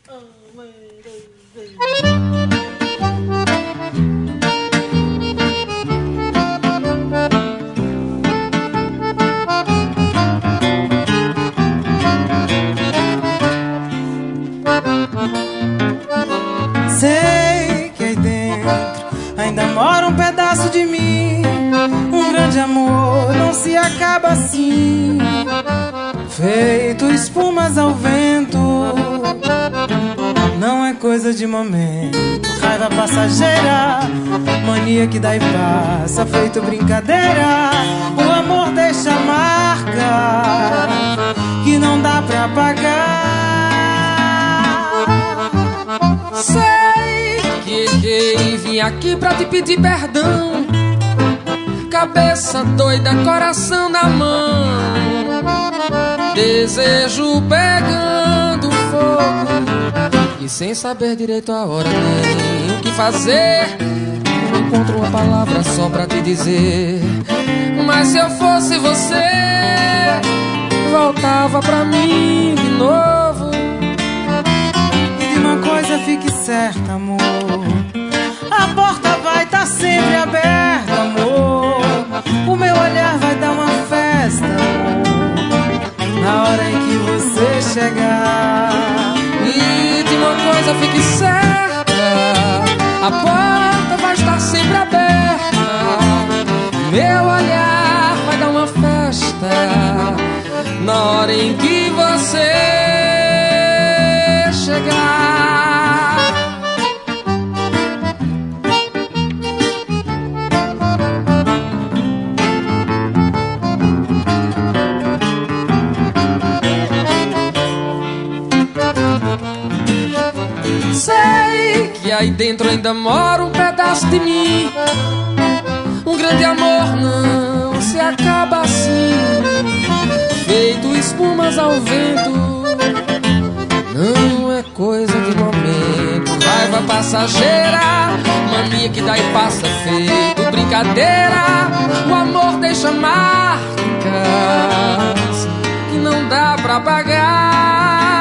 Sei que aí dentro ainda mora um pedaço de mim. Um grande amor não se acaba assim, feito espumas ao vento. Não é coisa de momento, raiva passageira, mania que dá e passa, feito brincadeira. O amor deixa marca que não dá pra apagar. Sei que errei, vim aqui pra te pedir perdão. Cabeça doida, coração na mão, desejo pegando fogo e sem saber direito a hora nem o que fazer. Não encontro uma palavra só pra te dizer, mas se eu fosse você, voltava pra mim de novo. E de uma coisa fique certa, amor, a porta vai estar sempre aberta, amor. O meu olhar vai dar uma festa, amor, na hora em que você chegar. E de uma coisa fique certa, a porta vai estar sempre aberta. Meu olhar vai dar uma festa na hora em que você chegar. Sei que aí dentro ainda mora um pedaço de mim. Um grande amor não se acaba assim, feito espumas ao vento. Não é coisa de momento, raiva passageira, mania que dá e passa, feito brincadeira. O amor deixa marcas que não dá pra apagar.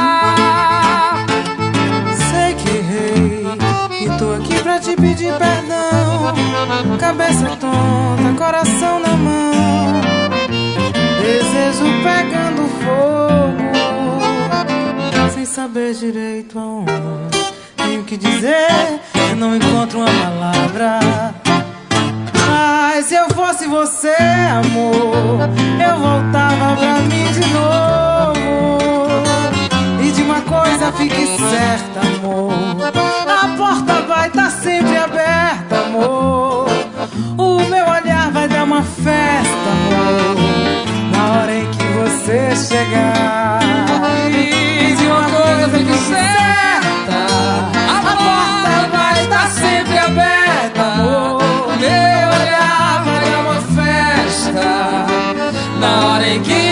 Tô aqui pra te pedir perdão, cabeça tonta, coração na mão, desejo pegando fogo, sem saber direito aonde. Tenho que dizer, eu não encontro uma palavra. Mas se eu fosse você, amor, eu voltava pra mim de novo. E de uma coisa fique certa, amor, a porta vai estar sempre aberta, amor. O meu olhar vai dar uma festa, amor, na hora em que você chegar. E de uma coisa fique certa, a porta vai estar sempre aberta, amor. O meu olhar vai dar uma festa na hora em que